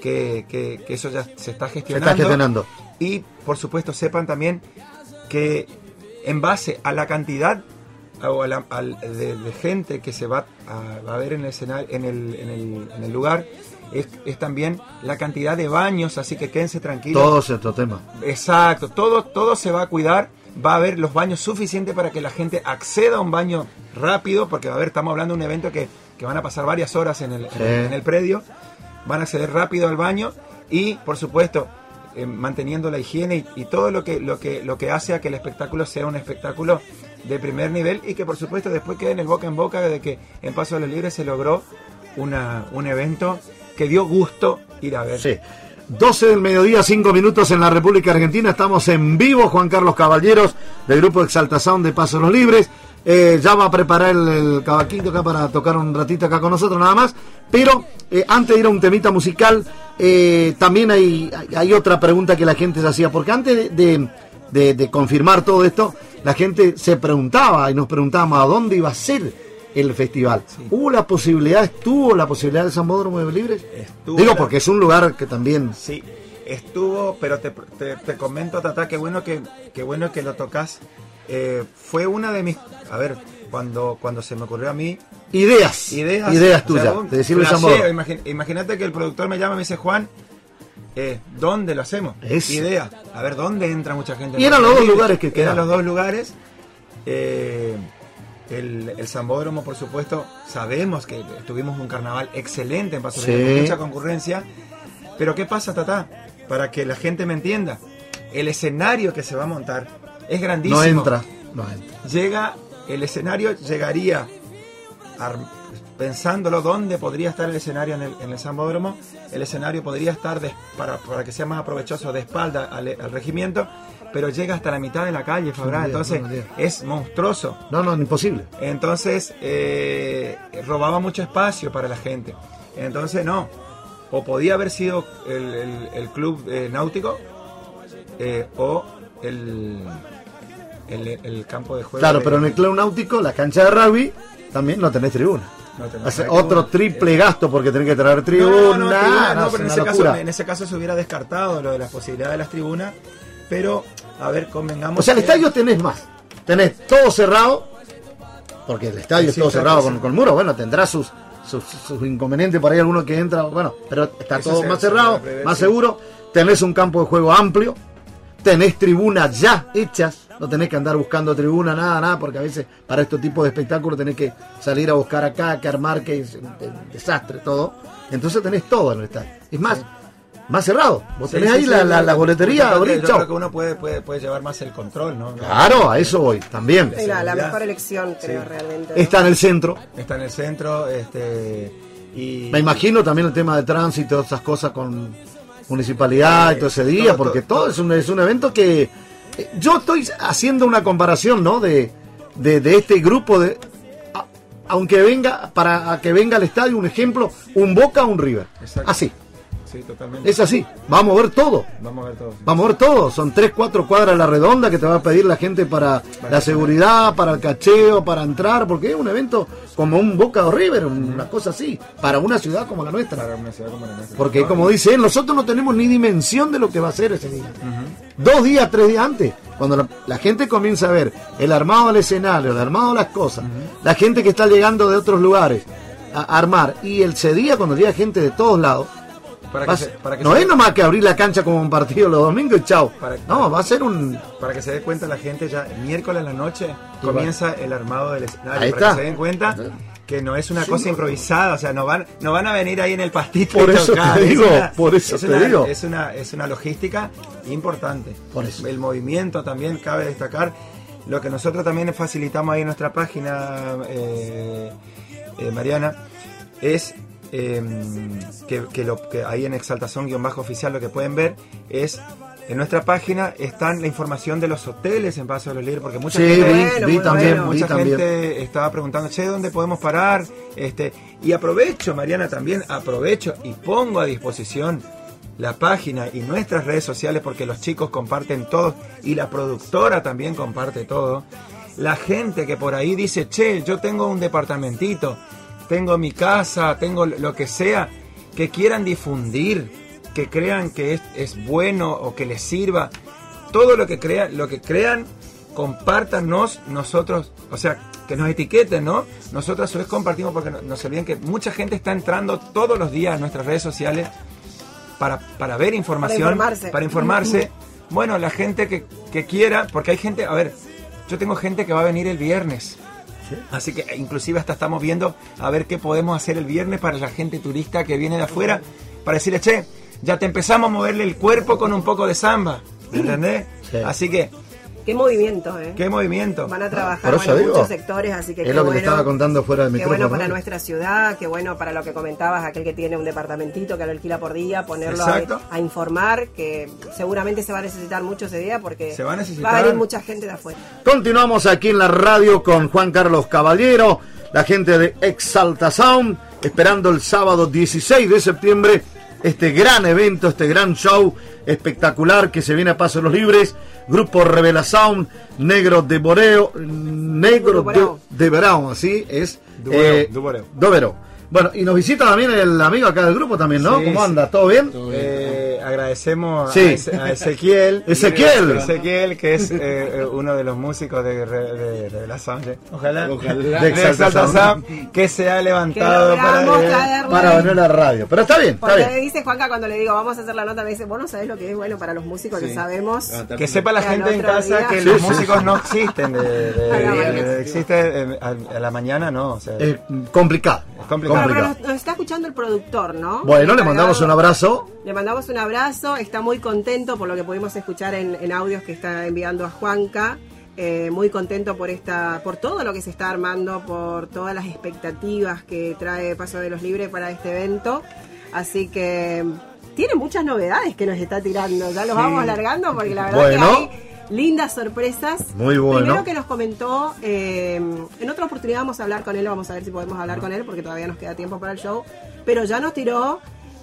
que, que, que eso ya se está gestionando. Se está gestionando. Y, por supuesto, sepan también que en base a la cantidad o a la, a, de, de gente que se va a, a ver en el, escenario, en el, en el, en el lugar, es, es también la cantidad de baños, así que quédense tranquilos. Todo es otro tema. Exacto, todo, todo se va a cuidar, va a haber los baños suficientes para que la gente acceda a un baño rápido, porque a ver, estamos hablando de un evento que, que van a pasar varias horas en el, sí. en, en el predio, van a acceder rápido al baño y, por supuesto, eh, manteniendo la higiene y, y todo lo que, lo, que, lo que hace a que el espectáculo sea un espectáculo de primer nivel y que, por supuesto, después quede en el boca en boca de que en Paso de los Libres se logró una, un evento que dio gusto ir a ver. Sí. doce del mediodía, cinco minutos en la República Argentina. Estamos en vivo, Juan Carlos Caballeros, del grupo Exaltación de Paso de los Libres. Eh, ya va a preparar el, el cavaquito acá para tocar un ratito acá con nosotros nada más. Pero eh, antes de ir a un temita musical, eh, también hay, hay otra pregunta que la gente se hacía. Porque antes de, de, de, de confirmar todo esto, la gente se preguntaba y nos preguntábamos a dónde iba a ser el festival. Sí. ¿Hubo la posibilidad, estuvo la posibilidad del Sambódromo de Libres? Estuvo Digo, la... porque es un lugar que también... Sí, estuvo, pero te, te, te comento, Tata, qué bueno que, qué bueno que lo tocas. Eh, fue una de mis... A ver, cuando, cuando se me ocurrió a mí... Ideas. Ideas, ideas tuyas, o sea, de decirle Sambódromo. Imagin, imagínate que el productor me llama y me dice, Juan, eh, ¿dónde lo hacemos? Es... Idea. A ver, ¿dónde entra mucha gente? Y eran los dos lugares que quedaban. Eran los dos lugares. Eh... El, el Sambódromo, por supuesto, sabemos que tuvimos un carnaval excelente en Paso de los Libres, con mucha concurrencia. Pero ¿qué pasa, Tatá? Para que la gente me entienda, el escenario que se va a montar es grandísimo. No entra, no entra. Llega, el escenario llegaría, a, pensándolo dónde podría estar el escenario en el, en el Sambódromo, el escenario podría estar, de, para, para que sea más provechoso, de espalda al, al regimiento, pero llega hasta la mitad de la calle, Fabra, entonces no, no, es monstruoso. No, no, imposible. Entonces, eh, robaba mucho espacio para la gente. Entonces, no. O podía haber sido el, el, el club eh, náutico eh, o el, el, el campo de juego. Claro, de, pero en el club náutico, la cancha de rugby, también no tenés tribuna. No tenés Hace otro triple eh, gasto porque tenés que traer tribuna. No, no, tribuna, no, no pero en ese, caso, en ese caso se hubiera descartado lo de la posibilidad de las tribunas. Pero, a ver, convengamos. O sea, el que... estadio tenés más. Tenés todo cerrado, porque el estadio sí, es todo cerrado con, con muro. Bueno, tendrá sus, sus, sus inconvenientes por ahí, alguno que entra. Bueno, pero está Eso todo más cerrado, prever, más sí. seguro. Tenés un campo de juego amplio. Tenés tribunas ya hechas. No tenés que andar buscando tribuna, nada, nada, porque a veces para este tipo de espectáculos tenés que salir a buscar acá, que armar, que es un desastre, todo. Entonces tenés todo en el estadio. Es más. Sí. Más cerrado. Vos tenés sí, ahí sí, la, sí, la, la boletería. Yo, creo, yo creo que uno puede, puede, puede llevar más el control, ¿no? Claro, a eso voy, también. Era la mejor elección, creo, sí. realmente. ¿No? Está en el centro. Está en el centro, este... Y... Me imagino también el tema de tránsito, esas cosas con municipalidad eh, y todo ese día, todo, porque todo, todo es, un, es un evento que... Yo estoy haciendo una comparación, ¿no? De, de, de este grupo de... A, aunque venga, para que venga al estadio, un ejemplo, un Boca o un River. Exacto. Así. Sí, totalmente. Es así, vamos a ver todo. Vamos a ver todo. Sí. Vamos a ver todo. Son tres, cuatro cuadras a la redonda que te va a pedir la gente para vale, la seguridad, para el cacheo, para entrar, porque es un evento como un Boca o River, una uh-huh. cosa así, para una ciudad como la nuestra. Para una ciudad como la nuestra. Porque no, como dice él, nosotros no tenemos ni dimensión de lo que va a ser ese día. Uh-huh. Dos días, tres días antes, cuando la, la gente comienza a ver el armado del escenario, el armado de las cosas, uh-huh. la gente que está llegando de otros lugares a, a armar, y ese día cuando llega gente de todos lados, Para que se, para que no se... es nomás que abrir la cancha como un partido los domingos y chao. Para, no, para, va a ser un... Para que se dé cuenta la gente, ya el miércoles en la noche comienza el armado del escenario. Ahí para está. que se den cuenta que no es una sí, cosa improvisada, o sea, no van, no van a venir ahí en el pastito por y eso tocar. Te digo, es una, por eso es te una, digo. Es una, es una logística importante. Por eso. El movimiento también cabe destacar. Lo que nosotros también facilitamos ahí en nuestra página, eh, eh, Mariana, es... Eh, que, que, lo, que ahí en Exaltación guión bajo oficial lo que pueden ver es en nuestra página están la información de los hoteles en Paso de los Libres, porque mucha sí, gente, vi, bueno, vi también, bueno. mucha vi gente también. estaba preguntando, che, ¿dónde podemos parar? Este, y aprovecho, Mariana, también aprovecho y pongo a disposición la página y nuestras redes sociales, porque los chicos comparten todo y la productora también comparte todo. La gente que por ahí dice, che, yo tengo un departamentito, tengo mi casa, tengo lo que sea, que quieran difundir que crean que es, es bueno o que les sirva, todo lo que crean, lo que crean, compártanos nosotros, o sea, que nos etiqueten, ¿no? Nosotros a su vez compartimos, porque no, no se olviden que mucha gente está entrando todos los días a nuestras redes sociales para, para ver información, para informarse. Para informarse. Bueno, la gente que, que quiera, porque hay gente, a ver, yo tengo gente que va a venir el viernes. ¿Sí? Así que inclusive hasta estamos viendo a ver qué podemos hacer el viernes para la gente turista que viene de afuera, para decirle, che, ya te empezamos a moverle el cuerpo con un poco de samba, ¿entendés? Sí. Así que... Qué movimiento, ¿eh? Qué movimiento. Van a trabajar bueno, en muchos sectores, así que es qué lo que bueno, le estaba contando fuera del micrófono. Qué bueno para nuestra ciudad, qué bueno para lo que comentabas, aquel que tiene un departamentito que lo alquila por día, ponerlo a, a informar, que seguramente se va a necesitar mucho ese día porque se va a, necesitar... va a venir mucha gente de afuera. Continuamos aquí en la radio con Juan Carlos Caballero, la gente de Exalta Sound, esperando el sábado dieciséis de septiembre este gran evento, este gran show espectacular que se viene a Paso de los Libres. Grupo Revela Sound, Negro de Boreo, Negro de, de Verão, así es. Eh, Dovero. Bueno, y nos visita también el amigo acá del grupo también, ¿no? Sí, ¿Cómo sí. anda? ¿Todo bien? Todo bien. Eh, agradecemos sí. a, a Ezequiel. Ezequiel. Ezequiel, que es eh, uno de los músicos de, de Revela Sound. Ojalá. Ojalá. De Exalta Sound, que se ha levantado que para, para venir a la radio. Pero está bien, Porque está bien. me dice Juanca cuando le digo, vamos a hacer la nota, me dice, vos no sabés lo que es bueno para los músicos, sí. Que sabemos. Que sepa la que gente en casa día. que Sí, los sí, músicos sí. no existen. De, de, de, de, de, existe eh, a, a la mañana, no. O sea, Es complicado. Es complicado. Bueno, pero nos, nos está escuchando el productor, ¿no? Bueno, le mandamos un abrazo. Le mandamos un abrazo, está muy contento por lo que pudimos escuchar en, en audios que está enviando a Juanca. Eh, muy contento por esta, por todo lo que se está armando, por todas las expectativas que trae Paso de los Libres para este evento. Así que tiene muchas novedades que nos está tirando. Ya los sí. vamos alargando porque la verdad bueno. que hay lindas sorpresas. Muy bueno. Primero que nos comentó, eh, en otra oportunidad vamos a hablar con él, vamos a ver si podemos hablar con él porque todavía nos queda tiempo para el show. Pero ya nos tiró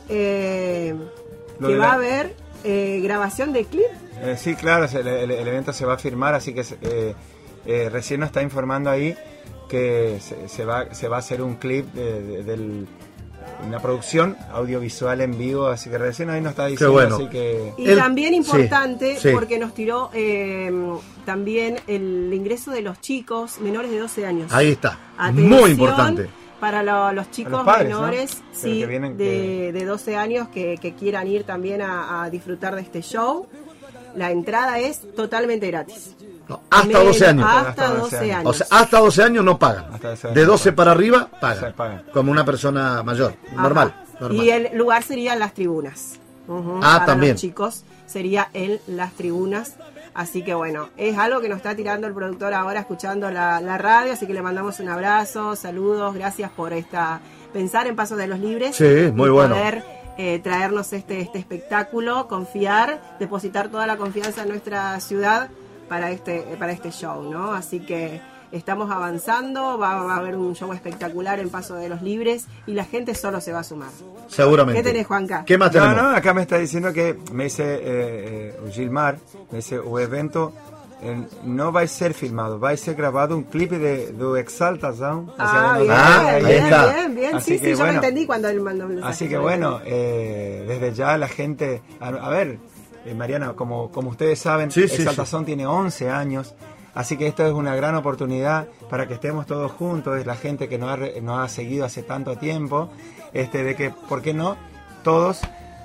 eh, que va la... a haber eh, grabación de clip. Eh, sí, claro, el, el, el evento se va a firmar, así que eh, eh, recién nos está informando ahí que se, se, va, se va a hacer un clip de, de, del... una producción audiovisual en vivo, así que recién ahí nos está diciendo. Bueno. Así que... Y el, también importante, sí, sí. porque nos tiró eh, también el ingreso de los chicos menores de doce años. Ahí está, Atención muy importante. Para lo, los chicos los padres, menores, ¿no? sí, que vienen, de, que... de doce años que, que quieran ir también a, a disfrutar de este show. La entrada es totalmente gratis. No, hasta doce años. Hasta, hasta doce años. O sea, hasta doce años no pagan. doce de doce para arriba pagan. O sea, pagan. Como una persona mayor, normal, normal. Y el lugar sería en las tribunas. Uh-huh. Ah, para también. Los chicos sería en las tribunas. Así que bueno, es algo que nos está tirando el productor ahora escuchando la, la radio. Así que le mandamos un abrazo, saludos, gracias por esta pensar en Paso de los Libres. Sí, muy y bueno. Poder, Eh, traernos este, este espectáculo, confiar, depositar toda la confianza en nuestra ciudad para este, para este show, ¿no? Así que estamos avanzando, va, va a haber un show espectacular en Paso de los Libres y la gente solo se va a sumar. Seguramente. ¿Qué tenés, Juanca? ¿Qué más tenemos? No, no, acá me está diciendo que me dice eh, eh, Gilmar, me dice, o evento eh, no va a ser filmado, va a ser grabado un clip de, de Exalta Sound. Ah, bien, ah, ahí bien, está. bien, bien. Así Sí, que, sí, yo bueno, me entendí cuando él mandó un mensaje. Así que bueno, eh, desde ya la gente, a, a ver, eh, Mariana, como, como ustedes saben, sí, sí, Exalta sí. Sound tiene once años, así que esto es una gran oportunidad para que estemos todos juntos, es la gente que nos ha, nos ha seguido hace tanto tiempo, este, de que, ¿por qué no? Todos...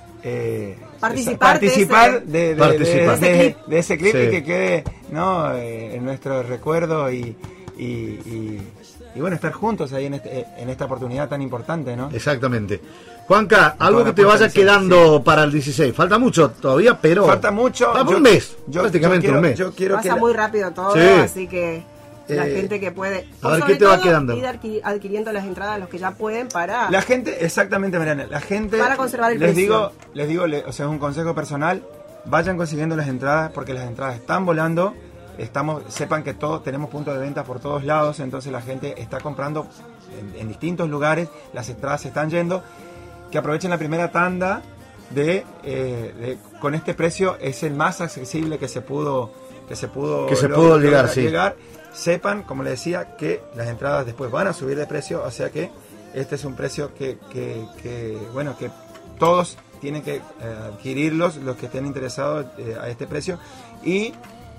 Eh, participar, participar de, ese, de, de, participar. de, de, de ese clip sí. y que quede, ¿no? eh, en nuestro recuerdo y, y, y, y bueno, estar juntos ahí en, este, en esta oportunidad tan importante, ¿no? Exactamente. Juanca, algo que te vaya quedando sí. para el dieciséis. Falta mucho todavía, pero... Falta mucho. Falta un mes, yo, prácticamente yo quiero, un mes. Yo quiero Pasa que la... muy rápido todo, sí. así que... La eh, gente que puede... A ver, ¿qué te va quedando? Ir adquiriendo las entradas, los que ya pueden, para... La gente, exactamente, Mariana, la gente... Para conservar el les precio. Digo, les digo, o sea, es un consejo personal, vayan consiguiendo las entradas, porque las entradas están volando, estamos, sepan que todos tenemos puntos de venta por todos lados, entonces la gente está comprando en, en distintos lugares, las entradas se están yendo, que aprovechen la primera tanda de, eh, de con este precio, es el más accesible que se pudo... Que se pudo, que se pudo llegar, llegar, sí. llegar. Sepan, como les decía, que las entradas después van a subir de precio, o sea que este es un precio que, que, que bueno, que todos tienen que eh, adquirirlos los que estén interesados eh, a este precio. Y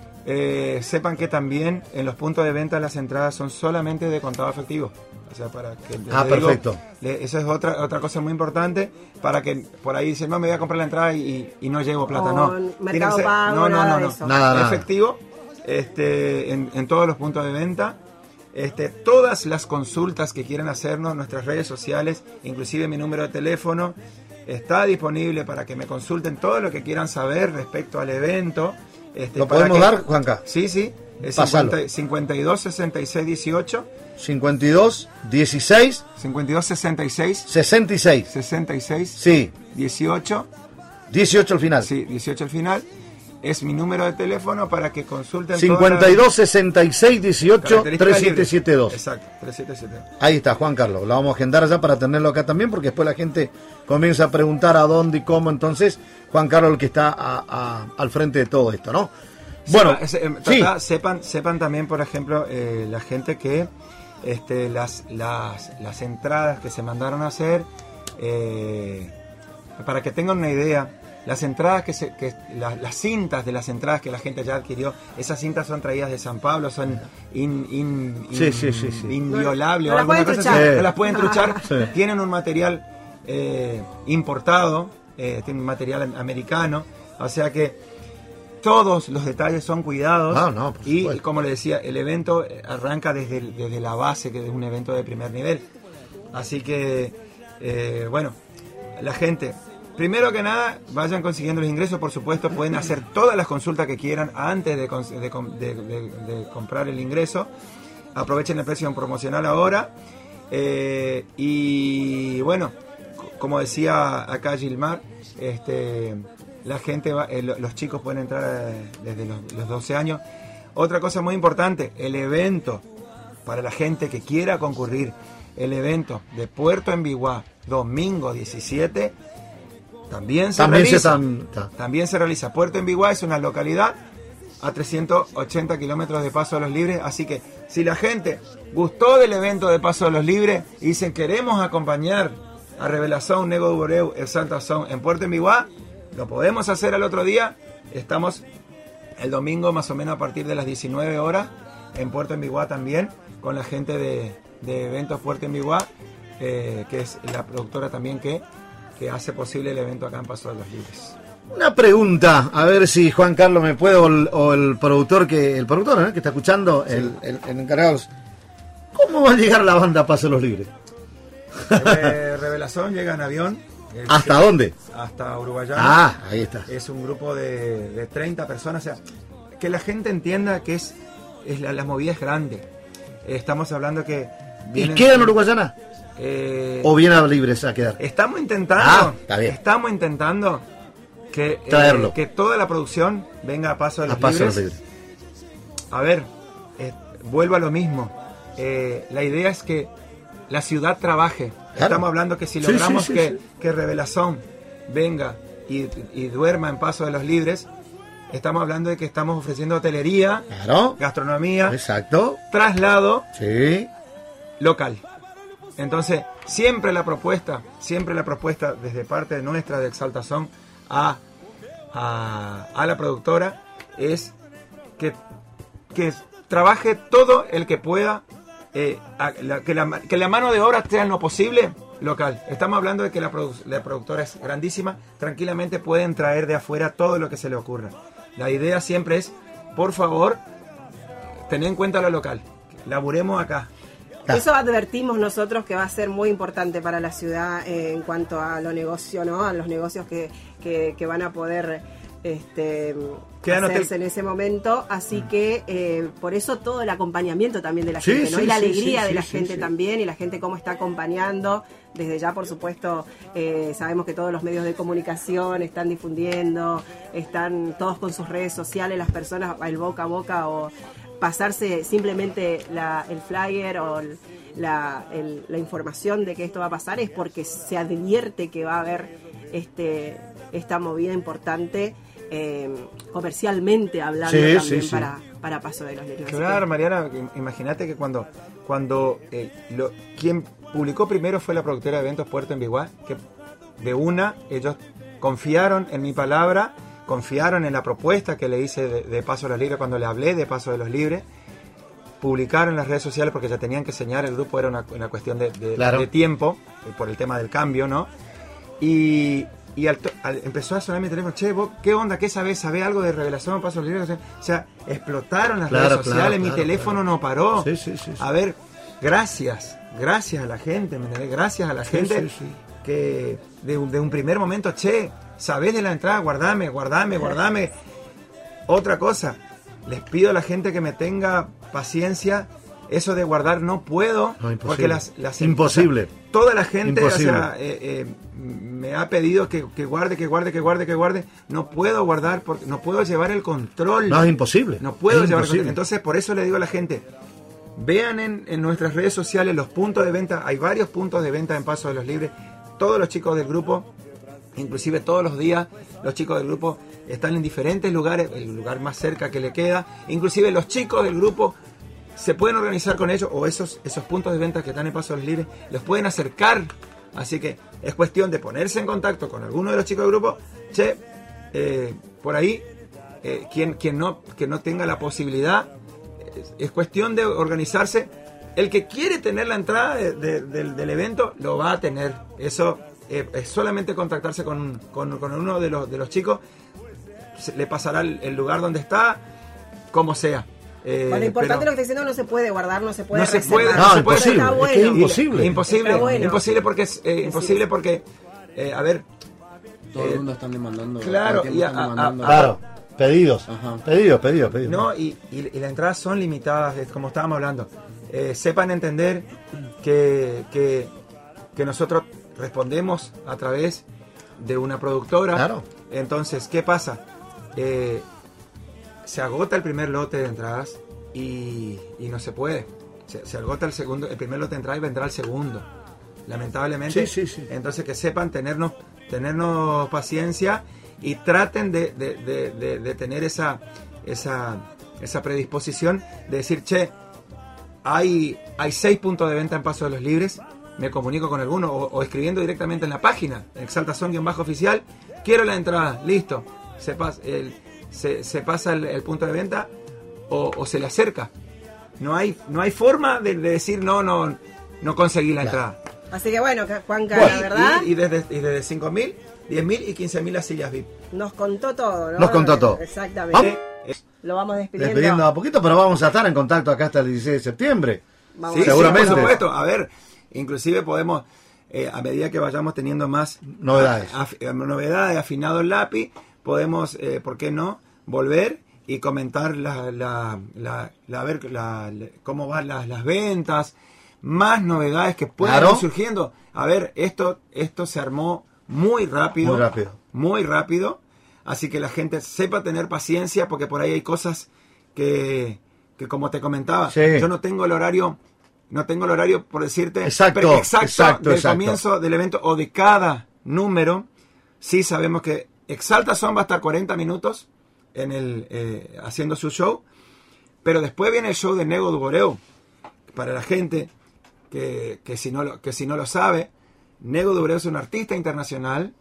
eh, sepan que también en los puntos de venta las entradas son solamente de contado efectivo. O sea, para que ah, digo, perfecto. Le, eso es otra otra cosa muy importante, para que por ahí dicen, no, me voy a comprar la entrada y, y no llevo plata. O no. Mercado Ser, Pago, no, no, nada no, de eso. Nada, nada. Efectivo, este, en, en todos los puntos de venta. Este, todas las consultas que quieran hacernos, nuestras redes sociales, inclusive mi número de teléfono, está disponible para que me consulten todo lo que quieran saber respecto al evento. Este, ¿Lo para podemos que, dar, Juanca? Sí, sí. Es cincuenta y dos, sesenta y seis, dieciocho. cincuenta y dos, dieciséis. cincuenta y dos, sesenta y seis. sesenta y seis. sesenta y seis. Sí. dieciocho. dieciocho al final. Sí, dieciocho al final. Es mi número de teléfono para que consulten. cincuenta y dos, sesenta y seis, dieciocho, Características treinta y siete libres. setenta y dos. Exacto, treinta y siete setenta y dos. Ahí está, Juan Carlos. Lo vamos a agendar allá para tenerlo acá también, porque después la gente comienza a preguntar a dónde y cómo. Entonces, Juan Carlos el que está a, a, al frente de todo esto, ¿no? Bueno, Sepa, sí. trata, sepan, sepan también, por ejemplo, eh, la gente que este, las, las, las entradas que se mandaron a hacer, eh, para que tengan una idea, las entradas que, se, que la, las cintas de las entradas que la gente ya adquirió, esas cintas son traídas de San Pablo, son in, in, in, Sí, sí, sí, sí. inviolables, No, no o alguna las cosa pueden así, truchar. no las pueden truchar, Sí. tienen un material eh, importado, eh, tienen un material americano, o sea que todos los detalles son cuidados. Ah, no, por y supuesto. como le decía, el evento arranca desde, el- desde la base, que es un evento de primer nivel. Así que, eh, bueno, la gente, primero que nada, vayan consiguiendo los ingresos, por supuesto, pueden hacer todas las consultas que quieran antes de, cons- de com- de- de- de comprar el ingreso. Aprovechen el precio promocional ahora. Eh, y bueno, c- como decía acá Gilmar, este... la gente va, eh, los chicos pueden entrar eh, desde los, los doce años. Otra cosa muy importante, el evento, para la gente que quiera concurrir, el evento de Puerto Envigüá, domingo diecisiete, también se También se realiza. tan- ta. También se realiza. Puerto Envigüá es una localidad a trescientos ochenta kilómetros de Paso de los Libres, así que si la gente gustó del evento de Paso de los Libres y dicen queremos acompañar a Revelación, Nego Boreu, Exalta Son en Puerto Envigüá, lo podemos hacer al otro día. Estamos el domingo más o menos a partir de las diecinueve horas en Puerto Envigüá también, con la gente de, de Eventos Puerto Envigüá, eh, que es la productora también que, que hace posible el evento acá en Paso de los Libres. Una pregunta, a ver si Juan Carlos me puede, o el, o el productor que el productor ¿eh? que está escuchando, Sí. el, el, el encargado. ¿Cómo va a llegar la banda a Paso de los Libres? Eh, Revelación llega en avión. eh, ¿Hasta dónde? Hasta Uruguayana. Ah, ahí está. Es un grupo de, de treinta personas. O sea, que la gente entienda que es, es la, la movida es grande. Eh, estamos hablando que... ¿Y vienen- queda en Uruguayana? Eh, ¿O viene a Libres a quedar? Estamos intentando, Ah, está bien. estamos intentando que, eh, Traerlo. que toda la producción venga a Paso de A los Paso de Libres. los Libres. A ver, eh, vuelvo a lo mismo. Eh, la idea es que la ciudad trabaje. Claro. Estamos hablando que si Sí, logramos sí, sí, que, sí. que Revelación venga y, y duerma en Paso de los Libres, estamos hablando de que estamos ofreciendo hotelería, Claro. gastronomía, Exacto. traslado Sí. local. Entonces, siempre la propuesta, siempre la propuesta desde parte nuestra de Exaltación a, a, a la productora es que, que trabaje todo el que pueda, eh, a- la- que, la, que la mano de obra sea en lo posible local. Estamos hablando de que la, produ- la productora es grandísima, tranquilamente pueden traer de afuera todo lo que se le ocurra. La idea siempre es, por favor, tener en cuenta lo local, laburemos acá. Ah. Eso advertimos nosotros que va a ser muy importante para la ciudad eh, en cuanto a lo negocio, ¿no? A los negocios que, que, que van a poder este, Quedan hacerse hotel- en ese momento. Así que eh, por eso todo el acompañamiento también de la Sí, gente, ¿no? sí, Y la sí, alegría sí, de la sí, gente sí. también, y la gente cómo está acompañando. Desde ya, por supuesto, eh, sabemos que todos los medios de comunicación están difundiendo, están todos con sus redes sociales, las personas, el boca a boca o pasarse simplemente la, el flyer o el- la, el- la información de que esto va a pasar es porque se advierte que va a haber este esta movida importante eh, comercialmente hablando Sí, también sí, sí. para, para Paso de los Libres. Así Claro, que- Mariana, imagínate que cuando, cuando eh, lo, quien publicó primero fue la productora de eventos Puerto Envigüá, que de una ellos confiaron en mi palabra, confiaron en la propuesta que le hice de, de Paso de los Libres cuando le hablé de Paso de los Libres. Publicaron en las redes sociales porque ya tenían que enseñar, el grupo era una, una cuestión de, de, claro. de tiempo, por el tema del cambio, ¿no? Y, y al, al, empezó a sonar mi teléfono, che, ¿vos qué onda? ¿Qué sabés? ¿Sabés algo de Revelación, Paso de los Libres? O sea, explotaron las claro, redes sociales, claro, mi claro, teléfono claro. no paró. Sí, sí, sí, sí. A ver, gracias, gracias a la gente, ¿me entendés? Gracias a la sí, gente sí, sí. que de, de un primer momento, che, ¿sabés de la entrada? Guardame, guardame, guardame. Otra cosa, les pido a la gente que me tenga paciencia, eso de guardar no puedo, no, porque las, las imposible. O sea, toda la gente o sea, eh, eh, me ha pedido que, que guarde, que guarde, que guarde, que guarde. No puedo guardar porque no puedo llevar el control. No, es imposible. No puedo es llevar imposible. el control. Entonces, por eso le digo a la gente, vean en, en nuestras redes sociales los puntos de venta. Hay varios puntos de venta en Paso de los Libres. Todos los chicos del grupo, inclusive todos los días, los chicos del grupo están en diferentes lugares, el lugar más cerca que le queda. Inclusive los chicos del grupo se pueden organizar con ellos, o esos, esos puntos de venta que están en Paso de los Libres, los pueden acercar. Así que es cuestión de ponerse en contacto con alguno de los chicos del grupo. Che, eh, por ahí, eh, quien, quien, no, que no tenga la posibilidad, es, es cuestión de organizarse. El que quiere tener la entrada de, de, del, del evento, lo va a tener. Eso eh, es solamente contactarse con, con, con uno de los, de los chicos. Se, le pasará el, el lugar donde está, como sea. Eh, bueno, lo importante lo que está diciendo, no se puede guardar, no se puede no se reservar. puede, no, no se imposible, puede. Bueno. Es que es imposible. Imposible, bueno. imposible porque es eh, imposible porque eh, a ver, todo el eh, mundo están demandando. Claro, y a, están a, demandando. A, claro, pedidos, Ajá. pedidos, pedidos, pedidos. No, y, y, y las entradas son limitadas, como estábamos hablando. Eh, sepan entender que, que, que nosotros respondemos a través de una productora. Claro. Entonces, ¿qué pasa? Eh, se agota el primer lote de entradas y, y no se puede. Se, se agota el segundo, el primer lote de entradas y vendrá el segundo. Lamentablemente. Sí, sí, sí. Entonces, que sepan tenernos, tenernos paciencia y traten de, de, de, de, de tener esa, esa, esa predisposición de decir, che, hay, hay seis puntos de venta en Paso de los Libres, me comunico con alguno o, o escribiendo directamente en la página, exaltación-oficial, quiero la entrada, listo, se pasa el, se, se pasa el, el punto de venta o, o se le acerca. No hay, no hay forma de, de decir no, no, no conseguí la claro. entrada. Así que bueno, Juanca, Bueno, la verdad, Y, y desde, y desde cinco mil, diez mil y quince mil las sillas V I P. nos contó todo, ¿no? Nos contó todo. Exactamente. ¿Vamos? Lo vamos despidiendo. Despidiendo a poquito, pero vamos a estar en contacto acá hasta el dieciséis de septiembre. Vamos Sí, seguramente. sí, por supuesto. A ver, inclusive podemos, eh, a medida que vayamos teniendo más novedades, a, a, novedades, afinado el lápiz, podemos, eh, ¿por qué no?, volver y comentar la, la, la, la, a ver, la, la, cómo van las, las ventas, más novedades que puedan claro. ir surgiendo. A ver, esto, esto se armó muy rápido, muy rápido, muy rápido. Así que la gente sepa tener paciencia porque por ahí hay cosas que, que como te comentaba, sí. yo no tengo el horario, no tengo el horario por decirte exacto, exacto, exacto del exacto. comienzo del evento o de cada número. Sí sabemos que Exaltación va a estar cuarenta minutos en el eh, haciendo su show, pero después viene el show de Nego Duboreu. Para la gente que, que, si no lo, que si no lo sabe, Nego Duboreu es un artista internacional.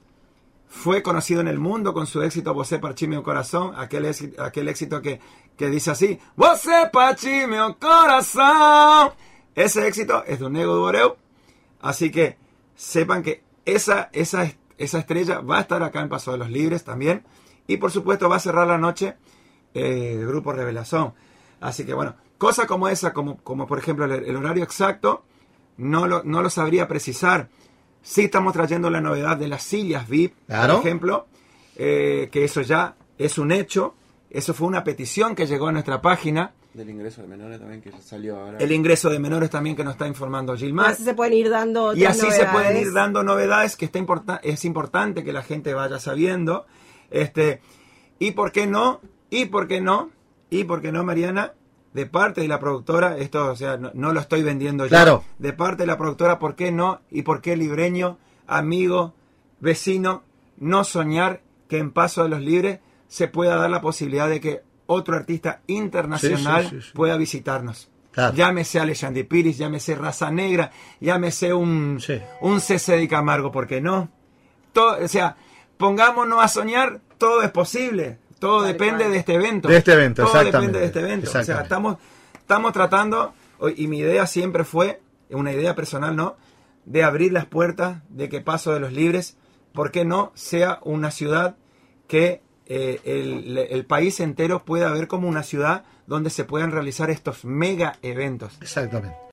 Fue conocido en el mundo con su éxito Você Partir Meu Corazón, aquel, éxito, aquel éxito que, que dice así, Você Partir Meu Corazón. Ese éxito es de Nego Duboreu. Así que sepan que esa, esa, esa estrella va a estar acá en Paso de los Libres también. Y por supuesto va a cerrar la noche eh, el grupo Revelación. Así que bueno, cosas como esa, como, como por ejemplo el, el horario exacto, no lo, no lo sabría precisar. Sí estamos trayendo la novedad de las sillas V I P, claro. por ejemplo, eh, que eso ya es un hecho. Eso fue una petición que llegó a nuestra página. Del ingreso de menores también, que ya salió ahora. El ingreso de menores también, que nos está informando Gilmar. Y así se pueden ir dando otras Y así novedades. se pueden ir dando novedades que está importa- es importante que la gente vaya sabiendo. Este, y por qué no, y por qué no, y por qué no, Mariana, de parte de la productora, esto, o sea, no, no lo estoy vendiendo yo, claro. de parte de la productora, ¿por qué no? Y por qué libreño, amigo, vecino, no soñar que en Paso de los Libres se pueda dar la posibilidad de que otro artista internacional sí, sí, sí, sí. pueda visitarnos. Claro. Llámese Alexandre Piris, llámese Raza Negra, llámese un, sí. un C C de Camargo, ¿por qué no? Todo, o sea, pongámonos a soñar, todo es posible. Todo Tal depende cual. de este evento. De este evento, Todo exactamente. depende de este evento. O sea, Exactamente. estamos, estamos tratando, y mi idea siempre fue, una idea personal, ¿no? De abrir las puertas, de que Paso de los Libres, ¿por qué no sea una ciudad que eh, el, el país entero pueda ver como una ciudad donde se puedan realizar estos mega eventos? Exactamente.